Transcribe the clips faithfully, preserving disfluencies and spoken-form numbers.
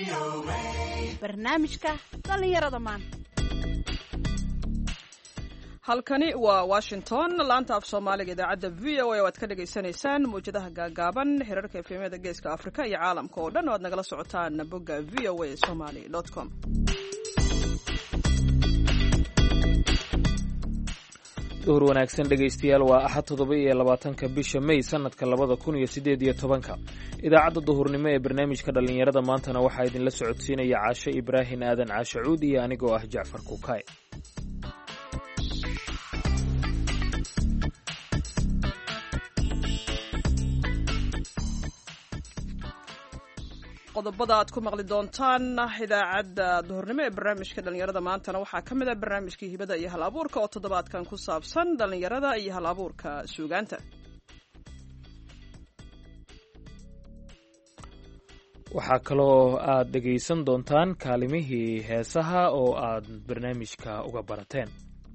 barnaamijka dhallinyarada maanta. halkani waa Washington, laanta af Soomaaliga idaacadda V O A oo aad ka dhageysanaysaan muujadaha gaagaaban xiriirka efemyada geeska Afrika iyo caalamka oo dhan oo aad nagala socotaan bogga v o a somali dot com. duhur wanaagsan dhegaystayaal, waa axad toddoba iyo labaatanka bisha May sanadka labada kun iyo siddeed iyo tobanka. idaacadda duhurnimo ee barnaamijka dhallinyarada maantana waxaa idinla socodsiinaya Caashe Ibraahin Aadan Caashe Cuud iyo anigoo ah Jacfar Kukaay. qodobada aad ku maqli doontaan idaacadda duhurnimo ee barnaamijka dhallinyarada maantana waxaa ka mid ah barnaamijkii hibada iyo hal abuurka oo toddobaadkan ku saabsan dhallinyarada iyo hal abuurka suugaanta. waxaa kaloo aad dhegaysan doontaan kaalimihii heesaha oo aad barnaamijka uga barateen.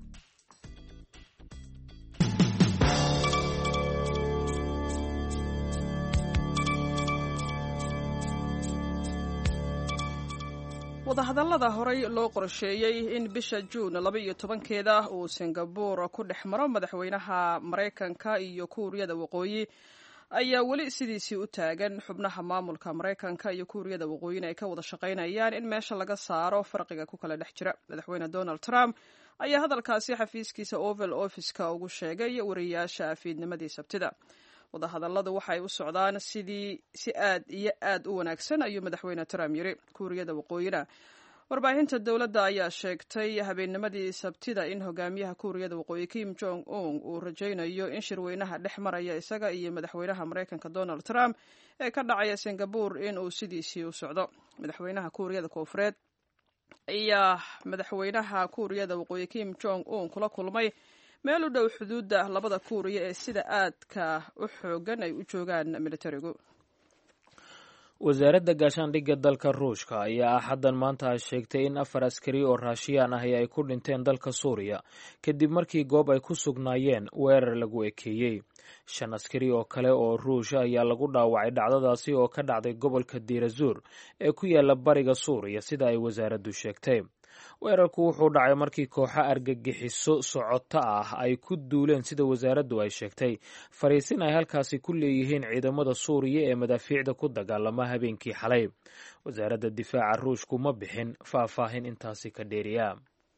wadahadallada horey loo qorsheeyey in bisha juun laba iyo tobankeeda uu Singapore ku dhex maro madaxweynaha Maraykanka iyo Kuuriyada Waqooyi ayaa weli sidiisii u taagan. xubnaha maamulka Maraykanka iyo Kuuriyada Waqooyina ay ka wada shaqaynayaan in meesha laga saaro farqiga ku kala dhex jira. madaxweyne Donald Trump ayaa hadalkaasi xafiiskiisa Oval Office-ka ugu sheegay wariyaasha fiidnimadii Sabtida. wadahadalladu waxay u socdaan sidii si aad iyo aad u wanaagsan ayuu madaxweyne Trump yiri. Kuuriyada Waqooyina warbaahinta dowladda ayaa sheegtay habeennimadii Sabtida in hogaamiyaha Kuuriyada Waqooyi Kim Jong Un uu rajaynayo in shirweynaha dhex maraya isaga iyo madaxweynaha Maraykanka Donald Trump ee ka dhacaya Singapore in uu sidiisii u socdo. madaxweynaha Kuuriyada Koonfureed ayaa madaxweynaha Kuuriyada Waqooyi Kim Jong Un kula kulmay meel u dhow xuduudda labada Kuuriya ee sida aadka u xoogan ay u joogaan militarigu. wasaaradda gaashaandhigga dalka Ruushka ayaa axaddan maanta sheegtay in afar askari oo Raashiyaan ahi ay ku dhinteen dalka Suuriya kadib markii goob ay ku sugnaayeen weerar lagu ekeeyey. shan askari oo kale oo Ruusha ayaa lagu dhaawacay dhacdadaasi oo ka dhacday gobolka Diirazuur ee ku yaala bariga Suuriya sida ay wasaaraddu sheegtay. weerarku wuxuu dhacay markii kooxo argagixiso socoto ah ay ku duuleen sida wasaaraddu ay sheegtay fariisin ay halkaasi ku leeyihiin ciidamada Suuriya ee madaafiicda ku dagaalama habeenkii xalay. wasaaradda difaaca Ruushku ma bixin faahfaahin intaasi ka dheeriya.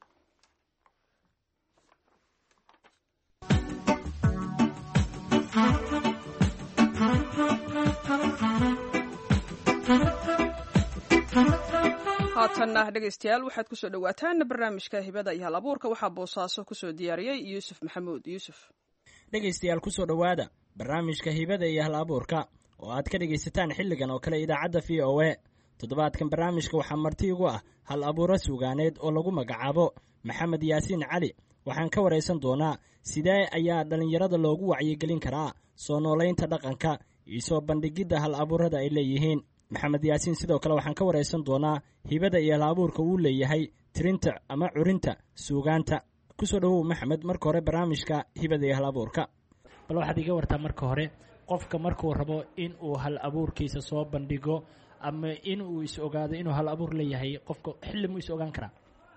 haatanna dhegaystayaal waxaad kusoo dhawaataan barnaamijka hibada iyo hal abuurka. waxaa boosaaso kusoo diyaariyey yuusuf maxamuud yuusuf. dhegaystayaal kusoo dhowaada barnaamijka hibada iyo hal abuurka oo aad ka dhegaysataan xilligan oo kale idaacadda v o a. toddobaadkan barnaamijka waxaa marti igu ah hal abuuro suugaaneed oo lagu magacaabo maxamed yaasiin cali. waxaan ka waraysan doonaa sidee ayaa dhallinyarada loogu wacyigelin karaa soo noolaynta dhaqanka iyo soo bandhigidda hal abuurada ay leeyihiin. maxamed yaasiin sidoo kale waxaan ka waraysan doonaa hibada iyo hal abuurka uu leeyahay tirinta ama curinta suugaanta. kusoo dhowow maxamed, marka hore barnaamijka hibada iyo hal abuurka. bal waxaad iga wartaa marka hore qofka markuu rabo in uu hal abuurkiisa soo bandhigo ama in uu is ogaado inuu hal abuur leeyahay, qofka xilli muu is ogaan karaa?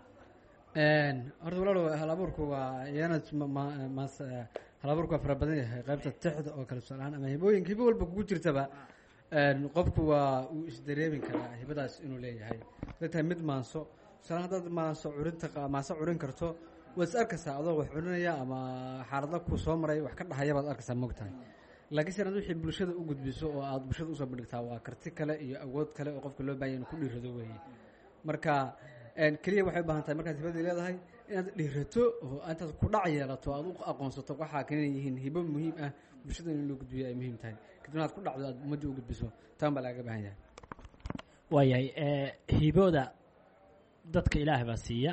horta walaalow hal abuurku waa iyana hal abuurku waa fara badan yahay. qaybta tixda oo kale tusaalahaan ama hibooyinka hibo walba kugu jirtaba qofku waa uu isdareemi karaa hibadaas inuu leeyahay. haday tahay mid maanso tusaala haddaad maanso curinta maanso curin karto waad is arkaysaa adoo wax curinaya ama xaalada ku soo maray wax ka dhahaya baad arkaysaa moogtahay. laakiin se inaad wixii bulshada u gudbiso oo aad bulshada usoo bandhigtaa waa karti kale iyo awood kale oo qofka loo baahanya inuu ku dhiirado weeye. marka keliya waxay u baahan tahay markaad hibadii leedahay inaad dhiirato oo intaad ku dhac yeelato aad u aqoonsato waxaa kana yihiin hibo muhiim ah bulshada in loo gudbiyo ay muhiim tahay. kadibna aad ku dhacdo aad ummadda u gudbiso taan baa lagaga baahan yahay. waayahay hibooda dadka ilaahay baa siiya.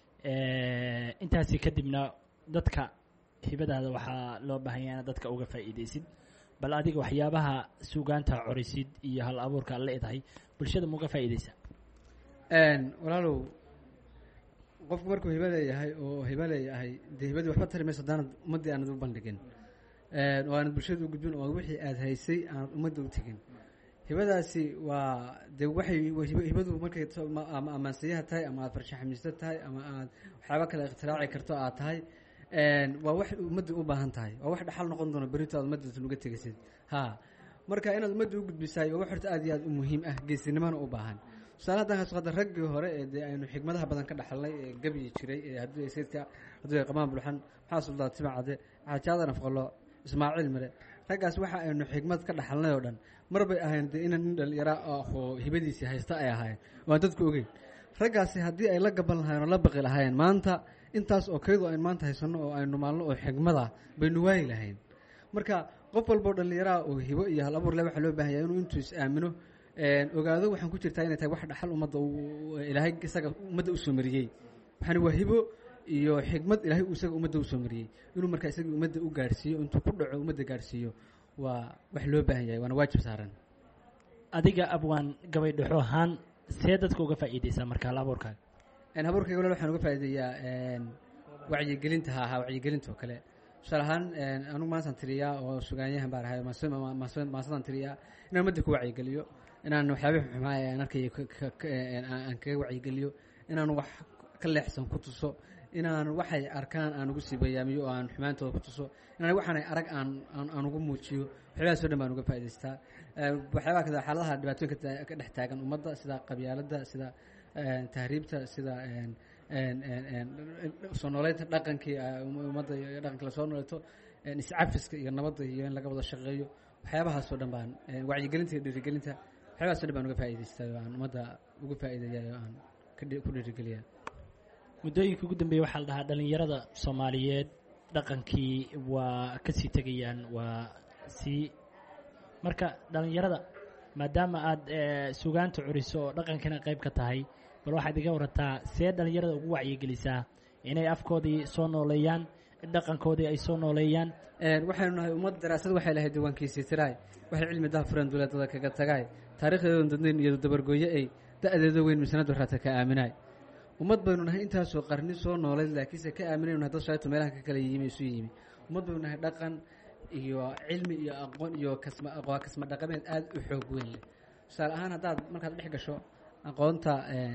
intaasi kadibna dadka hibadaada waxaa loo baahan yahay inaad dadka uga faa'iidaysid. bal adiga waxyaabaha suugaanta corisid iyo hal abuurka aad leedahay bulshada ma uga faa'iidaysaa? walaalow qofku markuu hiba leeyahay oo hiba leeyahay dee hibadii waxba tari mayso haddaanad ummaddii aanad u bandhigin oo aanad bulshada u gudbin oo wixii aad haysay aanad ummadda u tegin. hibadaasi waa dee waxay hibadu markay ama amaansiyaha tahay ama aad farshaxamiista tahay ama aad waxyaaba kale ikhtiraacii karto aad tahay waa wax ummadda u baahan tahay waa wax dhaxal noqon doona berito aad ummaddasan uga tegaysid ha marka inaad ummadda u gudbisaay waa wax horta aad iyo aad u muhiim ah geesinimana u baahan tusaale haddaan kaas qada raggii hore ee dee aynu xigmadaha badan ka dhaxalnay ee gebyi jiray ee hadduu ay sayidka hadduu ay qamaan bulxan maxaa suldaa tima cadde xaajaadan afqalo ismaaciil mare raggaas waxa aynu xigmad ka dhaxalnay oo dhan mar bay ahayn dee inan nin dhalinyara oo hibadiisii haysta ay ahaayeen waan dadku ogeyn raggaasi haddii ay la gaban lahayen oo la baqi lahaayeen maanta intaas oo kaydu aynu maanta haysanno oo aynu maalno oo xigmada baynu waayi lahayn marka qof walboo dhallinyaraha oo hibo iyo hal abuur le waxaa loo baahan yahay inuu intuu is aamino ogaado waxaan ku jirtaa inay tahay wax dhaxal ummadda ilaahay isaga ummadda usoo mariyey waxaana waa hibo iyo xigmad ilaahay isaga ummadda usoo mariyey inuu markaa isagii ummadda u gaadhsiiyo intuu ku dhaco ummadda gaadhsiiyo waa wax loo baahan yahay waana waajib saaran adiga abwaan gabay dhexo ahaan see dadka uga faa'iideysaa marka hal abuurkaaga habuurkayga walaal waxaan uga faa'iideeyaa wacyigelinta ha ahaa wacyigelinta oo kale tusaale ahaan anugu maantaan tiriyaa oo sugaanyahan baan ahay maasadaan tiriyaa inaan ummadda ku wacyigeliyo inaan waxyaabihi xumaay aan arkayo aan kaga wacyigeliyo inaan wax ka leexsan ku tuso inaan waxay arkaan aan ugu sii bayaamiyo oo aan xumaantooda ku tuso inaan waxaanay arag aan aan ugu muujiyo waxyaabahaas o dhan baan uga faa'idaystaa waxyaabaha kada xaaladaha dhibaatooyinka ka dhex taagan ummadda sida qabyaaladda sida tahriibta sida soo nooleynta dhaqankii ummadda iyo dhaqanka lasoo nooleeto iscafiska iyo nabadda iyo in laga wada shaqeeyo waxyaabahaas oo dhan baan wacyigelinta iyo dhiirigelinta waxyaabahaas o dhan baan uga faa'idaystaa oo aan ummadda uga faa'iideeyayo aan ku dhiirigeliya muddooyinka ugu dambeeya waxaa la dhahaa dhalinyarada soomaaliyeed dhaqankii waa ka sii tegayaan waa sii marka dhalinyarada maadaama aada sugaanta curiso oo dhaqankana qayb ka tahay bal waxaad iga warataa see dhalinyarada ugu wacyigelisaa inay afkoodii soo nooleeyaan dhaqankoodii ay soo nooleeyaan waxaynu nahay ummad daraasad waxay lahayd diiwaankiisii tiraay waxay cilmi dahafuran duleedada kaga tagay taarikhdeedan dadnayn iyado dabargooye ay da-deeda weyn misanadu raata ka aaminaay ummad baynu nahay intaasoo qarni soo noolayd laakiinse ka aaminaynu nahay dad shalayto meelaha ka kala yimi isu yimi ummad baynu nahay dhaqan iyo cilmi iyo aqoon iyo kasma aqoon kasma dhaqameed aada u xoog weyn leh tusaale ahaan haddaad markaad dhex gasho aqoonta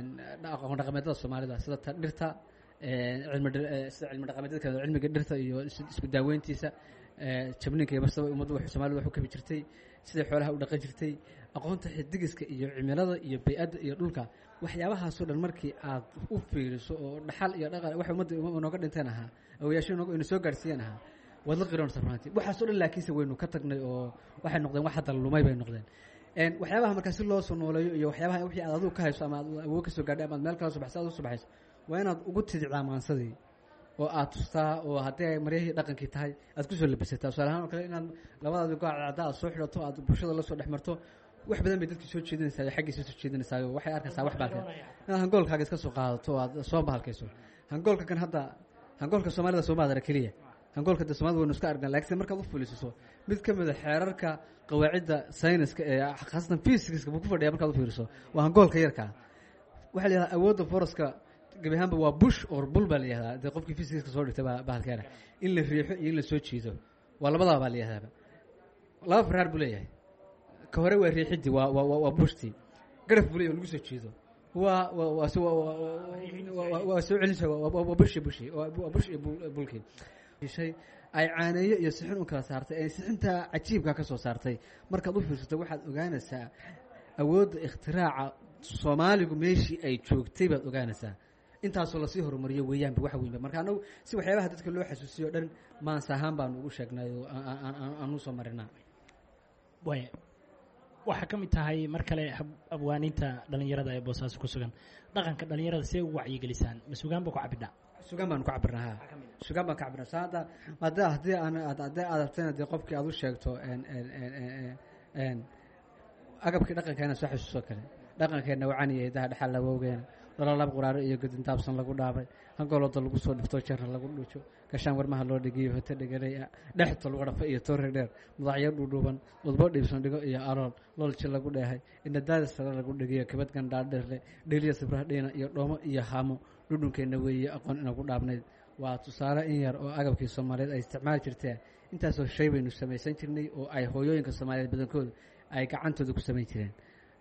aqoon dhaqameedada soomaalida sida ta dhirta cilmi sida cilmi dhaqameedyadka cilmiga dhirta iyo isku daaweyntiisa jabninka iyo barsaba ummaddu wax soomaalida wax u kabi jirtay siday xoolaha u dhaqan jirtay aqoonta xidigiska iyo cimilada iyo bay-adda iyo dhulka waxyaabahaasoo dhan markii aad u fiiriso oo dhaxal iyo dhaqan waxa ummadda inooga dhinteen ahaa awayaasho ina soo gaadhsiiyeen ahaa waad la qiroonaysaa runtii waxaasoo dhan laakiinse waynu ka tagnay oo waxay noqdeen wax hadda lumay bay noqdeen waxyaabaha markaa si loo soo nooleeyo iyo waxyaabaha wixii aad adigu ka hayso ama aad awood ka soo gaadhay ama aad meel kala soo baxsa aad u soo baxayso waa inaad ugu tidicdaa maansadii oo aad tustaa oo haddii ay maryahii dhaqankii tahay aad kusoo labisataa tusaale ahaan oo kale inaad labadaadi gooc cadda aad soo xidhato aad bulshada la soo dhex marto wax badan bay dadkii soo jeedinaysaa iyo xaggiisa soo jeedinaysaa waxay arkaysaa wax baalkeen inaad hangoolkaaga iska soo qaadato oo aad soo bahalkayso hangoolka kan hadda hangoolka soomaalida soo maadara keliya hangoolka de somalida waynu iska argnaa laakiinse markaad u fuliisiso mid ka mida xeerarka qawaacidda sayniska ee khaasatan fysiska buu ku fadhiya markaad u fiiriso waa hangoolka yarkaa waxaa la yihahdaa awoodda foroska gebi ahaanba waa bush or bul baa la yihahdaa dee qofkii fysiska soo dhigtay baa bahalkeena in la riixo iyo in la soo jiido waa labadaba baa la yihahdaaba laba faraar buu leeyahay ka hore waa riixidii waa waa waa bushtii garaf buu leeyahy lagu soo jiido waa waa waa soo celinsa waa bush iyo bushi waa bush iyo bulkii shay ay caaneeyo iyo sixin u kala saartay ay sixintaa cajiibka ka soo saartay markaad u fiirsato waxaad ogaanaysaa awoodda ikhtiraaca soomaaligu meeshii ay joogtay baad ogaanaysaa intaasoo lasii horumariyo weeyaanba wax weynba marka anagu si waxyaabaha dadka loo xasuusiyo o dhan maansa ahaan baanu ugu sheegnay oo aanu soo marinaa way waxaa ka mid tahay mar kale abwaaniinta dhalinyarada ee boosaaso ku sugan dhaqanka dhalinyarada see ugu wacyigelisaan ma sugaan ba ku cabidhaa sugaan baanu ku cabirnaa ha sugaan baan ka cabirnaa sa hadda hadda haddii aan haddii aad rabtayna dee qofkii aad u sheegto agabkii dhaqankeena soo xasuuso kale dhaqankeenna wacaniya daha dhexal lawowgeena dhalalaab quraaro iyo gadintaabsan lagu dhaabay hangoolooda lagu soo dhifto jarna lagu dhuujo gashaan warmaha loo dhigiyo hoto dheganay dhexto lagu dhafa iyo toore dheer mudacyo dhuudhuuban udbo dhiibsan dhigo iyo alool loolji lagu dheehay indhadaada sare lagu dhigiyo kabad gandhaadheerle dheliya sibraha dhiina iyo dhoomo iyo haamo dhudhunkeenna weeye aqoon inagu dhaabnayd waa tusaale in yar oo agabkii soomaaliyeed ay isticmaali jirteen intaasoo shay baynu samaysan jirnay oo ay hooyooyinka soomaaliyeed badankooda ay gacantooda ku samayn jireen.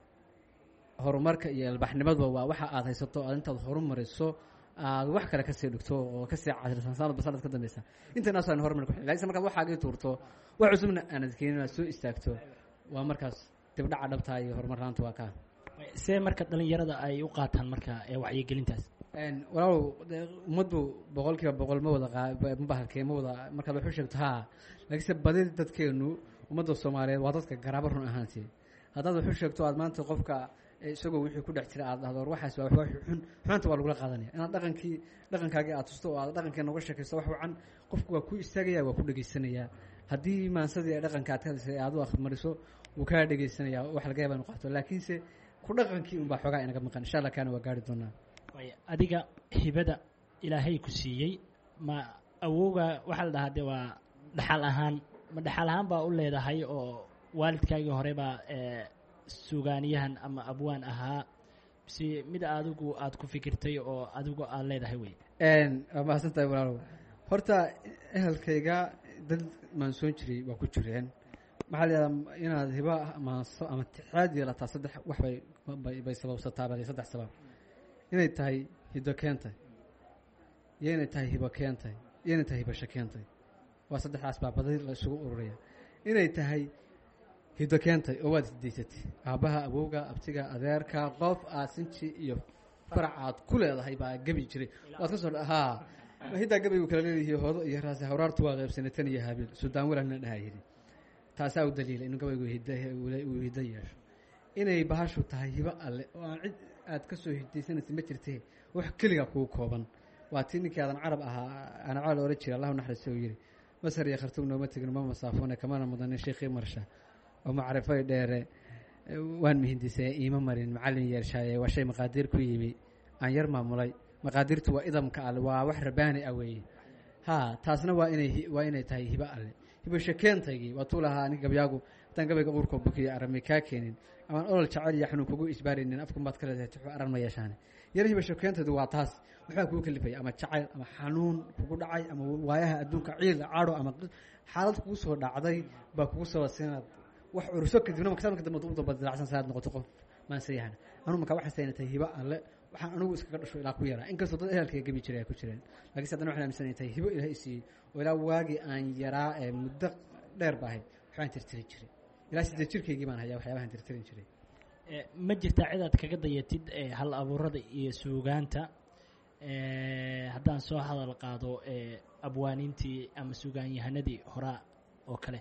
horumarka iyo albaxnimadba waa waxa aad haysato aad intaad horumariso aad wax kale kasii dhigto oo kasii casrisan sanadba sanad ka dambeysa intanaas aan horumar ku laakiin markaad waxaagii tuurto wax cusubna aanad keenin aad soo istaagto waa markaas dibdhaca dhabtaa iyo horumar laanta waa kaa see marka dhalinyarada ay u qaataan marka ee wacyigelintaas walaalow ummaddu boqol kiiba boqol ma wada mabahalkee ma wada markaad wax u sheegto haa laakiinse badi dadkeenu ummadda soomaaliyeed waa dadka garaabo run ahaantii haddaad wax u sheegto aad maanta qofka isagoo wixii ku dhex jira aad dhahdo waxaas waa wax xun xunta waa lagula qaadanaya inaad dhaqankii dhaqankaagii aad tusto oo aad dhaqankii nooga sheekaysto wax wacan qofku waa ku istaagaya waa ku dhegaysanayaa haddii maansadii dhaqanka aad ka hadisay aad u akhrimariso wuu kaa dhegaysanayaa wax laga yaaba inu qaato laakiinse ku dhaqankii unbaa xoogaa inaga maqan insha allah kaana waa gaari doonaa adiga hibada ilaahay ku siiyey ma awowga waxaa la dhahaa dee waa dhaxal ahaan ma dhaxal ahaan baa u leedahay oo waalidkaagii hore baa suugaaniyahan ama abwaan ahaa mise mid adigu aad ku fikirtay oo adigu aad leedahay wey waa mahadsan tahay walaalow horta ehelkayga dad maansoon jiray waa ku jireen maxaa la yidhahdaa inaad hiba maanso ama tixaad yeelataa saddex wax bay bay sababsataa bal saddex sabab inay tahay hiddo keentay iyo inay tahay hibo keentay iyo inay tahay hibasho keentay waa saddexdaas baa badi la isugu ururaya inay tahay hiddo keentay oo waad hidaysatay aabbaha awowga abtiga adeerka qof aad sinji iyo farac aad ku leedahay baa gebi jiray waad ka soo haa hiddaa gebigu kala leedahiy hoodo iyo raasi hawraartu waa qaybsanay tan iyo habiil suudaan walaalna dhahaa yidhi taasaa u daliila inuu gabaygu uu hiddo yeesho inay bahashu tahay hibo alle oo aan cid aad ka soo hidaysanaysa ma jirtee wax keliga kugu kooban waa tii ninkii aadan carab ahaa anacaal oran jira allahu naxariista uu yidhi masar iyo khartuum nooma tegin ma masaafoone kamana mudanin sheekhii marsha oo macrifay dheere waan mihindisee iima marin macallin yeershaaye waa shay maqaadiir ku yimi aan yar maamulay maqaadirtu waa idamka alle waa wax rabaani ah weeye haa taasna waa inay waa inay tahay hibo alle hibasho keentaygii waa tuu lahaa aniga gabyaagu haddaan gabayga uurkoo bukiyo arami kaa keenin amaan olol jacayl iyo xanuun kugu isbaarinin afkan baad ka leedahay tuxu aran ma yeeshaane yar hibasho keentaydu waa taas waxbaa kugu kalifaya ama jacayl ama xanuun kugu dhacay ama waayaha adduunka ciil cadho ama xaalad kugu soo dhacday baa kugu sababsa inaad wax curso kadibna marka marka dambe u daba dilacsan saad noqoto qof maansayahan anu marka waxay saynatay hibo alle waxaan anigu iskaga dhasho ilaa ku yaraa inkastoo dad ehelkayga gabi jiray ay ku jireen laakiin haddana waxaan aaminsanay tahay hibo ilaahay siiyey oo ilaa waagii aan yaraa ee muddo dheer ba ahayd waxbaan tirtirin jiray ilaa siddeed jirkaygii baan hayaa waxyaabahan tirtirin jiray ma jirtaa cid aad kaga dayatid hal abuurada iyo suugaanta haddaan soo hadal qaado abwaaniintii ama suugaanyahanadii horaa oo kale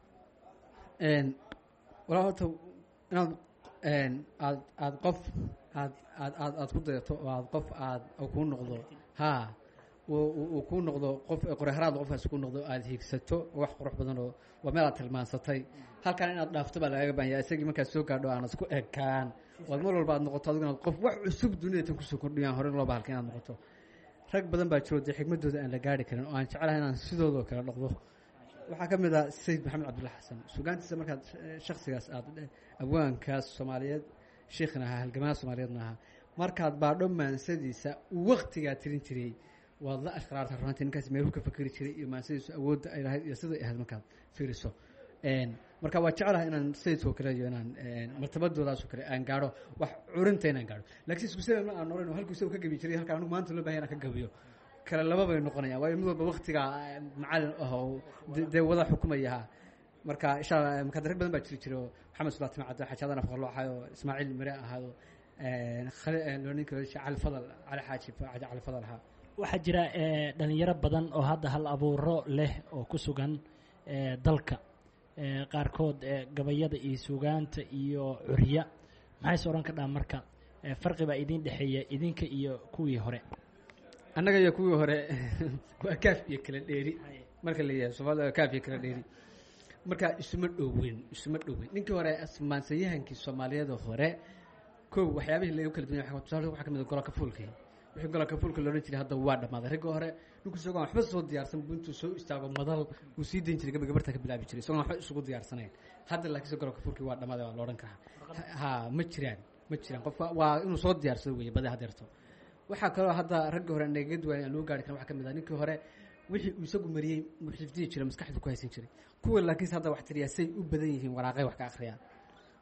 walaa horta inaad aad aad qof aad aad aad aad ku dayato oo aad qof aad kuu noqdo haa uu kuu noqdo qof qoreharaad qofkaas ku noqdo aad hiigsato wax qurux badan oo waa meel aad tilmaansatay halkan inaad dhaafto baa lagaga baahan yahay isagii markaad soo gaadho aanad isku ekaan oad mar walba aad noqoto adigu inaad qof wax cusub dunida tan kusoo kordhiyaan hore loo bahalka inaad noqoto rag badan baa jiro dee xigmadooda aan la gaari karin oo aan jeclahay inaan sidoodoo kale dhaqdo waxaa ka mid ah sayid maxamed cabdulla xasan sugaantiisa markaad shaksigaas aad abwaankaas soomaaliyeed sheikhna ahaa halgamaha soomaaliyeedna ahaa markaad baadho maansadiisa waktigaa tirin jiray waad la ashqraarta runtii ninkaas meelhu ka fakeri jiray iyo maansadiisu awoodda ay lahayd iyo siday ahayd markaad fiiriso marka waa jeclahay inaan sayidkoo kale iyo inaan martabadoodaasoo kale aan gaadho wax curinta inaan gaadho laakiin isku sida ma aan noran oo halkuu isagu ka gabi jiray halkaan anigu maanta loo bahay inaan ka gabiyo kale laba bay noqonayaan waayo mid walba waktigaa macallin ah oo dee wada xukumayaha marka insha allah marka rag badan baa jiri jiro maxamed sulaati macadda xajaadana faqarlo ahayo ismaaciil mire ahaado ninka cali fadal cali xaaji cali fadal ahaa waxaa jira dhalinyaro badan oo hadda hal abuuro leh oo ku sugan dalka qaarkood gabayada iyo sugaanta iyo curya maxay soo odhan kadhaa marka farqi baa idin dhexeeya idinka iyo kuwii hore annaga iyo kuwii hore waa kaaf iyo kala dheeri marka la yahay soomaalida waa kaaf iyo kala dheeri marka isuma dhoweyn isuma dhoweyn ninkii hore maansayahankii soomaaliyada hore kow waxyaabihii lagu kala duwanya tusaale waxaa ka mid ah gololka fuulkii wixii gololka fuulka la odhan jiray hadda waa dhammaaday ragga hore ninku isagoo waxba soo diyaarsan buu intuu soo istaago madal uu sii dayn jiray gaba gabarta ka bilaabi jiray isagoo waxba isugu diyaarsanayn hadda laakiinse gololka fuulkii waa dhammaaday waa la odhan karaa ha ma jiraan ma jiraan qofka waa inuu soo diyaarsado weeye badi hadeerto waxaa kaloo hadda ragga hore nagaga duwan aan loo gaari karin waxaa ka mid ah ninkii hore wixii uu isagu mariyey uu xifdiyi jiray maskaxdu ku haysan jiray kuwa laakiinse hadda wax tiriyaa say u badan yihiin waraaqay wax ka akhriyaan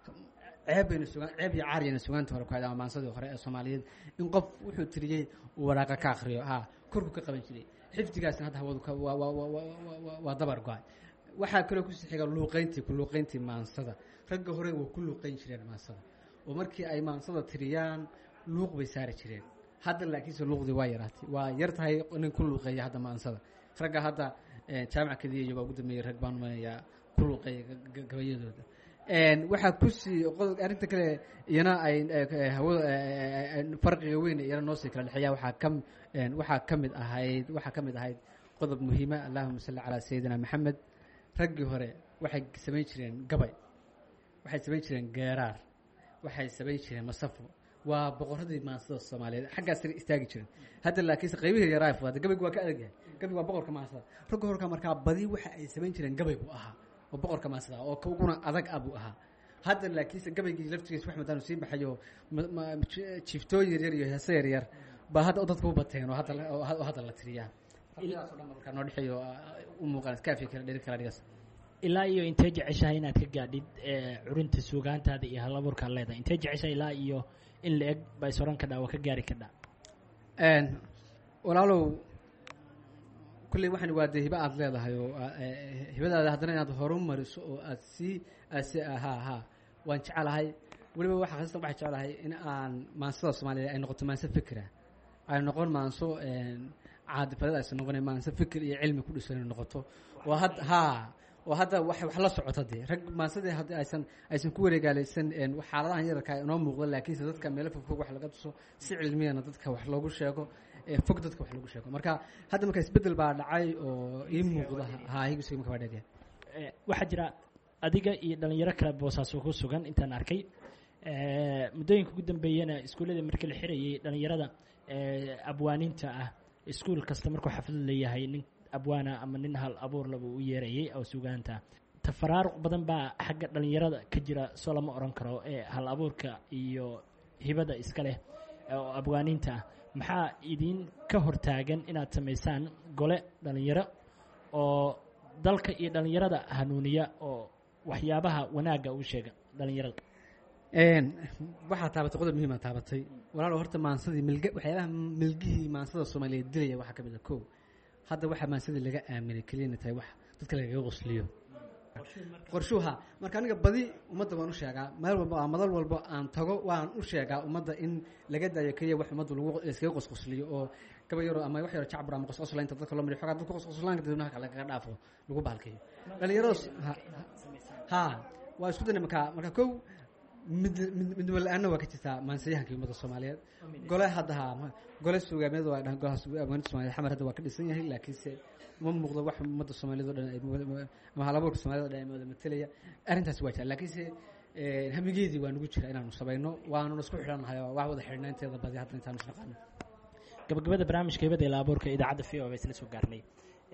ceeb bayna sugaan ceeb iyo caariyana sugaanta hore ku hayd ama maansadii hore ee soomaaliyeed in qof wuxuu tiriyey uu waraaqa ka akriyo ha korku ka qaban jiray xifdigaasna hadda hawadu ka waa waa waa waa dabar go-ay waxaa kaloo kusii xiga luuqayntii ku luuqayntii maansada ragga hore waa ku luuqayn jireen maansada oo markii ay maansada tiriyaan luuq bay saari jireen hadda laakiinse luuqdii waa yaraatay waa yar tahay nin ku luuqeeya hadda maansada ragga hadda jaamac kadiya baa ugu dambeeyey rag baan umanayaa ku luuqeeya gabayadooda waxaa kusii arrinta kale iyana ay hawada farqiga weyn iyana noo sii kala dhexeeya waxaa ka waxaa ka mid ahayd waxaa ka mid ahayd qodob muhiima allahuma salli calaa sayidina maxamed raggii hore waxay samayn jireen gabay waxay samayn jireen geeraar waxay samayn jireen masafo waa boqoradii maansada soomaaliyeed xaggaas sare istaagi jireen hadda laakiinse qaybihii yaraa fudaada gabaygu waa ka adag yahay gabaygu waa boqorka maansada ragga horka markaa badi waxa ay samayn jireen gabay buu ahaa oo boqorka maansada oo uguna adag ah buu ahaa hadda laakiinse gabaygii laftigiisa wax madaanu sii baxayo jiiftooyin yaryar iyo heese yaryar baa hadda dadka u bateen oo hadda oo hadda la tiriyaa farqidaas oo dhan markaa noo dhexeeyo u muuqaan iskaafi kala dheri kala dhigas ilaa iyo intee jeceshahay inaad ka gaadhid curinta suugaantaada iyo hal abuurkaad leedahay intee jeceshahay ilaa iyo in la eg baa is oran kadhaa waa ka gaari kadhaa walaalow kulley waxaan waa dee hiba aada leedahay oo hibadaada haddana inaad horu mariso oo aad sii aasi ha ha waan jecelahay weliba waxa khasatan waxaan jecelahay in aan maansada soomaaliyeed ay noqoto maanso fikira ay noqon maanso caadifadada aysan noqonayn maanso fikir iyo cilmi ku dhisan inay noqoto oo had ha oo hadda wax wax la socota dee rag maansadii hadda aysan aysan ku wareegaalaysan xaaladahan yararka inoo muuqda laakiinse dadka meelo fogfog wax laga tuso si cilmiyana dadka wax loogu sheego fog dadka wax lagu sheego marka hadda marka isbedel baa dhacay oo ii muuqda haahigiisa marka waa dheer waxaa jira adiga iyo dhalinyaro kale boosaaso ku sugan intaan arkay muddooyinka ugu dambeeyana iskuullada markii la xirayay dhalinyarada abwaaninta ah iskuul kasta markuu xaflad leeyahay nin abwaana ama nin hal abuur laba u yeerayay oo sugaanta tafaraaruq badan baa xagga dhalinyarada ka jira soo lama oran karo ee hal abuurka iyo hibada iska leh oo abwaaninta ah maxaa idin ka hortaagan inaad samaysaan gole dhalinyaro oo dalka iyo dhalinyarada hanuuniya oo waxyaabaha wanaagga u sheega dhalinyarada waxaa taabatay qodob muhiima taabatay walaalo horta maansadii milga waxyaabaha milgihii maansada soomaaliyeed dilaya waxaa ka mid a kow hadda waxaa maansadii laga aaminay keliyana tahay wax dadka lagaga qosliyo qorshuha marka aniga badi ummadda waan u sheegaa meel walba madal walba aan tago waan u sheegaa ummadda in laga daayo keliya wax ummaddu lagu iskaga qosqosliyo oo gaba yaro ama wax yaro jacbur ama qosqoslaynta dadka loo mariyo xogaa dadka qosqoslaanka dadweynaha kale lagaga dhaafo lagu bahalkayo dhalinyarada ha waa isku dana marka marka kow mid midnimo la-aanna waa ka jirtaa maansayahankii ummadda soomaaliyeed gole hadda ha gole suugaameed waa dhahan golahaas abwaanida soomaliyeed xamar hadda waa ka dhisan yahay laakiinse ma muuqdo wax ummadda soomaaliyeed o dhan ama halabuurka soomaaliyed o dhan ay wada matelaya arrintaasi waa jira laakiinse hamigeedii waa nagu jira inaanu samayno waanuna isku xidhannahay wax wada xidhnaynteeda badi hadda intaanu isnaqaano gabagabada barnaamijka hibada ila abuurka idaacadda v o ba isla soo gaarnay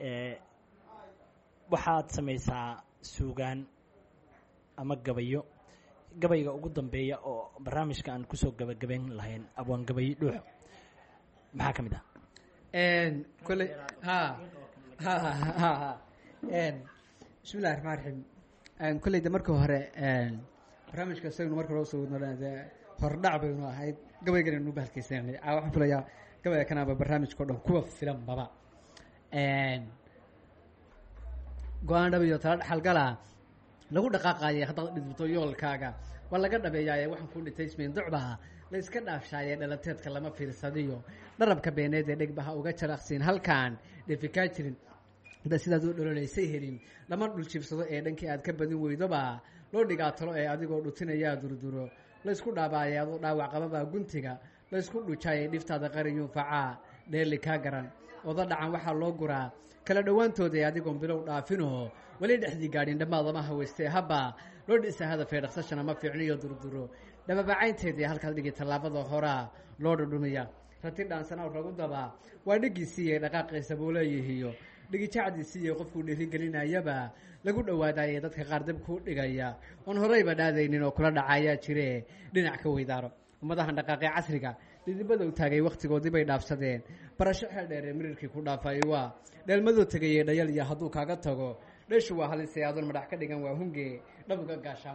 waxaad samaysaa suugaan ama gabayo gabayga ugu dambeeya oo barnaamijka aan kusoo gabagabayn lahayn abwaan gabayo dhuuxo maxaa ka mid ah kolley ha ha ha ha bismi illahi raxmaan raxiim kolley de marka hore barnaamijka isagnu marka hore usoo wadno de hordhac baynu ahayd gabaygana nu bahalkaysananay a waxaan filayaa gabayga kanaaba barnaamijka o dhan kuwa filan baba go-aan dhab iyo tala dhexalgala lagu dhaqaaqaayay haddaad dhidibto yoolkaaga waa laga dhabeeyaaye waxaan ku dhintay ismayn ducbaha la iska dhaafshaaye dhalateedka lama fiirsadiyo dharabka beeneed ee dhegbaha uga jaraqsiin halkaan dheefi kaa jirin da sidaad u dhololaysay helin lama dhul jibsado ee dhankii aad ka badin weydoba loo dhigaa talo ee adigoo dhutinayaa durduro la isku dhaabaaye adoo dhaawac qababaa guntiga la isku dhujaayay dhiftaada qariyuun facaa dheeli kaa garan oda dhacan waxaa loo guraa kala dhowaantooda ee adigoon bilow dhaafinoo weli dhexdii gaadhin dhammaadama haweystee habba loo dhisa hadafee dhaqsashana ma fiicniyo durduro dhababacaynteedii halkaad dhigi tallaabada horaa loo dhudhumiya rati dhaansanaw ragu dabaa waa dhigiisiiye dhaqaaqiisa buu leeyihiyo dhigijacdiisiiye qofkuu dhiirigelinayaba lagu dhowaadaayee dadka qaar dab kuu dhigaya oon horeyba dhaadaynin oo kula dhacayaa jire dhinac ka weydaaro ummadahan dhaqaaqee casriga dhidibada u taagay wakhtigoodii bay dhaafsadeen barasho xeel dheeree mirirkii ku dhaafay waa dheelmadoo tegayee dhayal iyo hadduu kaaga tago dheeshu waa halisee adoon madhax ka dhigan waa hunge dhabuga gaashaamo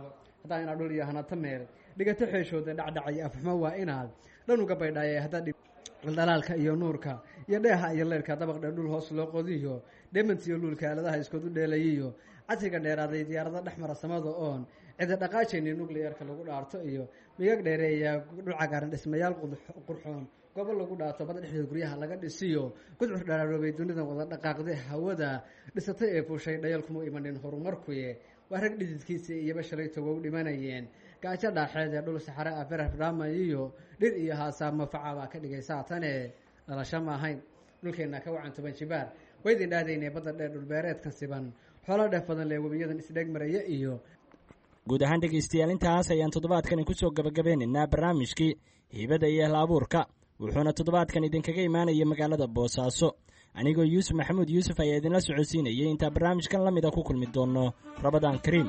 haddaa inaad dhul iyo hanata meel dhigato xeeshooda dhacdhacay afxumo waa inaad dhan uga baydhaaye haddaad dhaldhalaalka iyo nuurka iyo dheeha iyo leyrka dabaq dheer dhul hoos loo qodiyo dhemant iyo luulka aaladaha iskoodu dheelayiyo casriga dheeraaday diyaarada dhexmara samada oon cida dhaqaajayni nuclearka lagu dhaarto iyo migag dheereeya dhul cagaaran dhismayaal qurxoon gobol lagu dhaato bada dhexdeeda guryaha laga dhisiyo gudcur dharaaroobay dunidan wada dhaqaaqday hawada dhisatay ee fuushay dhayal kuma imanin horumarkuye waa rag dhididkiisa iyoba shalayto waa u dhimanayeen gaajo dhaaxeed ee dhul saxare ah berar dhaamayiyo dhir iyo haasaab mafaca baa ka dhigay saatane dhalasho ma ahayn dhulkeenna ka wacan toban jibaar waydin dhaadaynay badda dheer dhulbeereedkan siban xoolo dheef badan lee webiyadan isdheeg maraya iyo guud ahaan dhegaystayaal intaas ayaan toddobaadkani kusoo gabagabeynaynaa barnaamijkii hiibada iyo hal abuurka wuxuuna toddobaadkan idinkaga imaanaya magaalada boosaaso anigoo yuusuf maxamuud yuusuf ayaa idinla socodsiinayay intaa barnaamijkan la mida ku kulmi doonno rabadaan kariim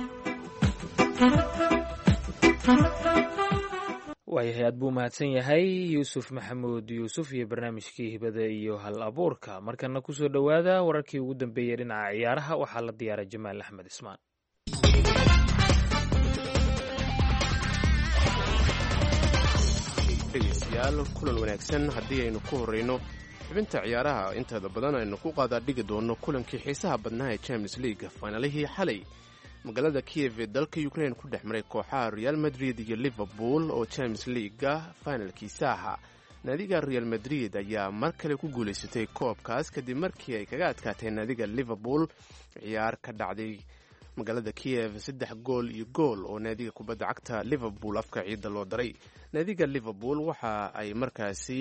waayahay aad buu mahadsan yahay yuusuf maxamuud yuusuf iyo barnaamijkii hibada iyo hal abuurka markana kusoo dhowaada wararkii ugu dambeeyey dhinaca ciyaaraha waxaa la diyaaray jamaal axmed ismaan dhegeystayaal kulan wanaagsan haddii aynu ku horreyno xubinta ciyaaraha inteeda badan aynu ku qaadaa dhigi doonno kulankii xiisaha badnaa ee champions league finaalihii xalay magaalada kiev ee dalka ukraine ku dhex maray kooxaha real madrid iyo liverpool oo champions leaguega finalkiisa ahaa naadiga real madrid ayaa mar kale ku guulaysatay koobkaas kadib markii ay kaga adkaatay naadiga liverpool ciyaar ka dhacday magaalada kiev saddex gool iyo gool oo naadiga kubadda cagta liverpool afka ciidda loo daray naadiga liverpool waxa ay markaasi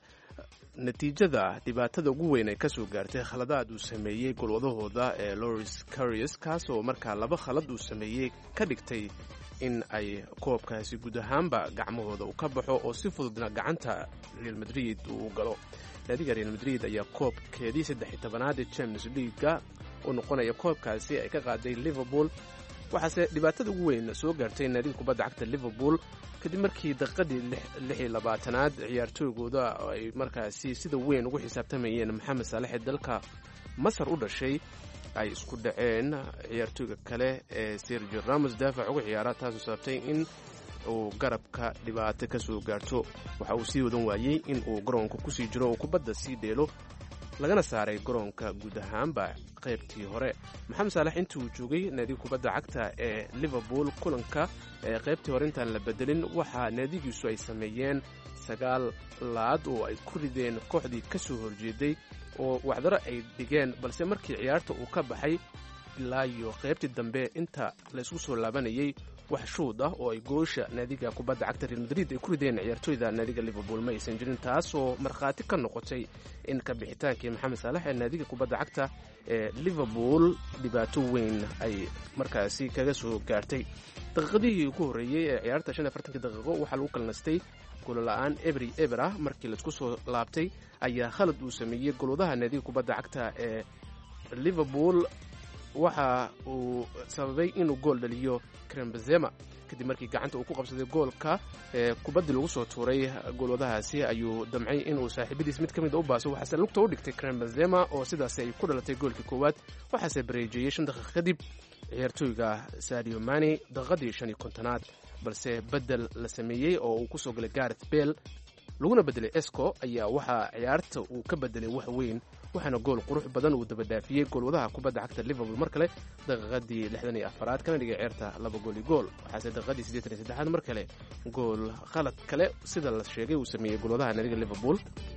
natiijada dhibaatada ugu weyn ay ka soo gaartay khaladaad uu sameeyey golwadahooda ee loris carius kaas oo markaa laba khalad uu sameeyey ka dhigtay in ay koobkaasi guud ahaanba gacmahooda uu ka baxo oo si fududna gacanta real madrid uu galo naadiga real madrid ayaa koobkeedii saddex iyo tobanaad ee champions leaguega u noqonaya koobkaasi ay ka qaaday liverpool waxaase dhibaatada ugu weyn soo gaartay naadiga kubadda cagta liverpool kadib markii daqiiqadii lix iyo labaatanaad ciyaartooygooda ay markaasi sida weyn ugu xisaabtamayeen maxamed saalex ee dalka masar u dhashay ay isku dhaceen ciyaartooyga kale ee sergio ramos daafac uga ciyaara taasoo sababtay in uu garabka dhibaato ka soo gaarto waxa uu sii wadan waayey in uu garoonka kusii jiro oo kubadda sii dheelo lagana saaray garoonka guud ahaanba qaybtii hore maxamed saalex intii uu joogay naadiga kubadda cagta ee liverpool kulanka ee qaybtii hore intaan la bedelin waxaa naadigiisu ay sameeyeen sagaal laad oo ay ku rideen kooxdii ka soo horjeeday oo waxdaro ay dhigeen balse markii ciyaarta uu ka baxay ilaa iyo qaybtii dambe inta laysku soo laabanayay wax shuud ah oo ay goosha naadiga kubadda cagta real madrid ay ku rideen ciyaartooyda naadiga liverpool ma aysan jirin taasoo markhaati ka noqotay in ka bixitaankii maxamed saalex ee naadiga kubadda cagta ee liverpool dhibaato weyn ay markaasi kaga soo gaartay daqiiqadihii ugu horreeyey ee ciyaarta shan iyo afartankii daqiiqo waxaa lagu kala nastay golola'aan ebri eber ah markii laisku soo laabtay ayaa khalad uu sameeyey golwadaha naadiga kubadda cagta ee liverpool waxa uu sababay inuu gool dhaliyo krembezema kadib markii gacanta uu ku qabsaday goolka ee kubaddii lagu soo tuuray goolwadahaasi ayuu damcay inuu saaxiibadiis mid ka mid a u baaso waxaase lugta u dhigtay krembezema oo sidaasi ay ku dhalatay goolkii koowaad waxaase bareejeeyey shan daqiiq kadib ciyaartooyga sadio mani daqiiqadii shan iyo kontonaad balse beddel la sameeyey oo uu ku soo galay gareth bale laguna beddelay esco ayaa waxaa ciyaarta uu ka beddelay wax weyn waxaana gool qurux badan uu dabadhaafiyey goolwadaha kubadda cagta liverpool mar kale daqiiqadii lixdan iyo afaraad kana dhigay ciyaarta laba gool iyo gool waxaase daqiiqadii siddeetan iyo saddexaad mar kale gool khalad kale sida la sheegay uu sameeyey goolwadaha naadiga liverpool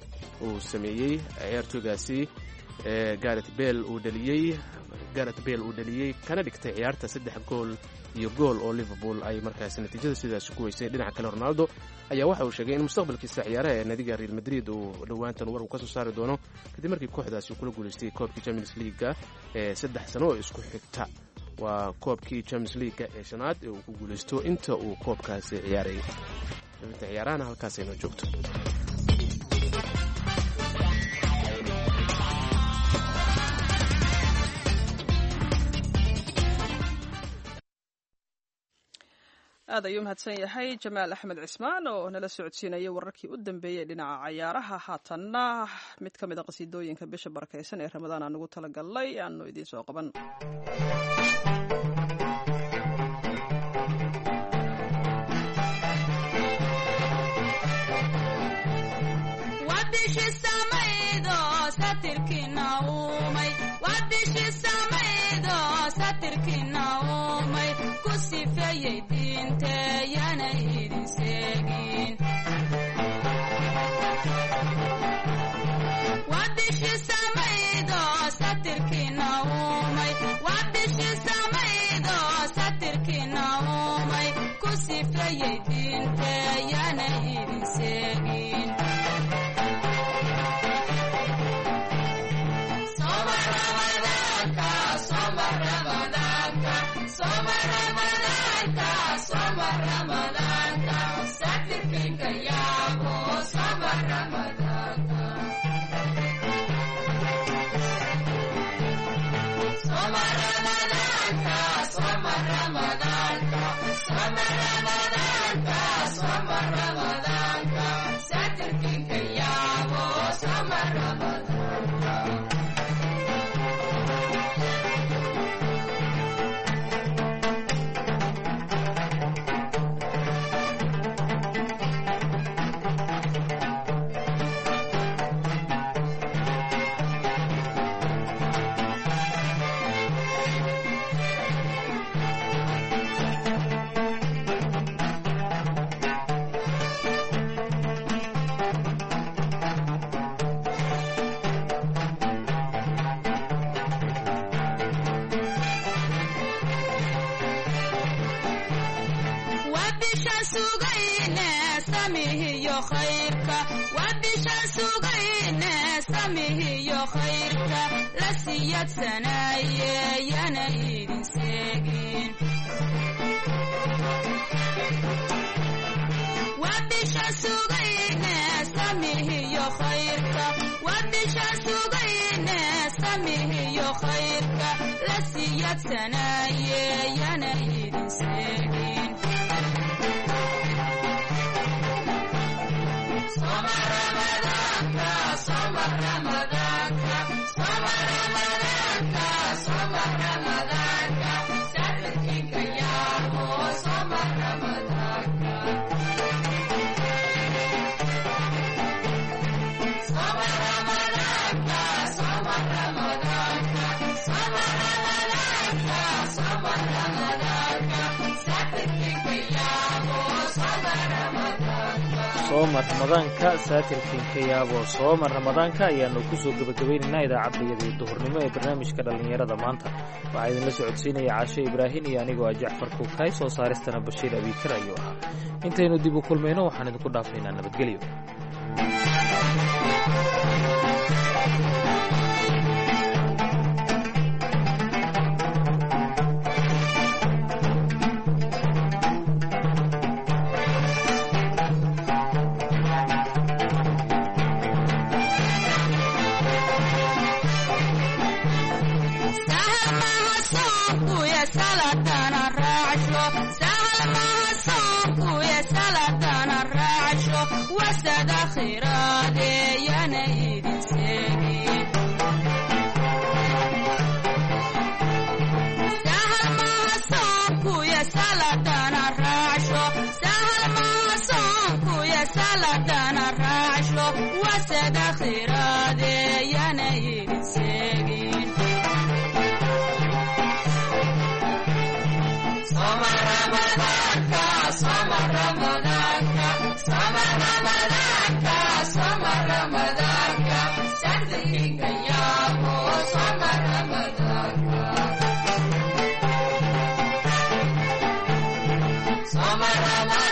uu sameeyey ciyaartooygaasi ee gareth bale uu dhaliyey gareth bale uu dhaliyey kana dhigtay ciyaarta saddex gool iyo gool oo liverpool ay markaasi natiijada sidaasi ku weysay dhinaca kale ronaldo ayaa waxa uu sheegay in mustaqbalkiisa ciyaaraha ee naadiga real madrid uu dhowaantan war uu ka soo saari doono kadib markii kooxdaasi uu kula guulaystay koobkii champions leaguega ee saddex sano oo isku xigta waa koobkii champions leaguega ee shanaad ee uu ku guulaysto inta uu koobkaasi ciyaarayay xubinta ciyaarahana halkaas aynoo joogto aad ayuu mahadsan yahay jamaal axmed cismaan oo nala socodsiinayay wararkii u dambeeyey dhinaca cayaaraha haatanna mid ka mid a qasiidooyinka bisha barakaysan ee ramadaan aan ugu talagalnay aanu idiin soo qaban satirkina uumay ku sifeeyey diinteyana idin seegin waa bishii samaydo satirkina uumay waa bishii samaydo satirkina uumay ku sifeeyey diinteyana idin seegin soma ramadaanka soma ramadaanka soma ramadaanka soma ramadaanka satirkinka yaabo soma ramadaanka soma ramadaanka soma ramadaanka soma ramadaanka soma ramadaanka satirkinka yaabo soma ramadaanka khayrka waa bishaan sugayne samihiyo khayrka la siyadsanaaye yana idin seegin waa bishaan sugayne samihiyo khayrka waa bishaan sugayne samihiyo khayrka la siyadsanaaye yana idin seegin soma ramadaanka soma ramadaanka soma ramadaanka soma ramadaanka satirkinka yaabo soma ramadaanka soma ramadaanka soma ramadaanka soma ramadaanka soma ramadaanka satirkinka yaabo soma ramadaanka sooma ramadaanka saatirkiinka yaabo sooma ramadaanka ayaanu kusoo gebagabaynaynaa idaacaddayadii duhurnimo ee barnaamijka dhallinyarada maanta waxaa idinla socodsiinaya caashe ibraahin iyo anigoo ah jacfar kuukay soo saaristana bashiir abiikar ayuu ahaa intaynu dib u kulmayno waxaan idinku dhaafaynaa nabadgelyo wasada khiraade yana idin seegin sahal maha soonkuya saladana raacsho sahal maha soonkuya saladana raacsho wasada khiraade yana idin seegin soma ramadaanka soma ramadaanka soma ramadaanka soma ramadaanka satirkinka yaabo soma ramadaanka soma ramadaanka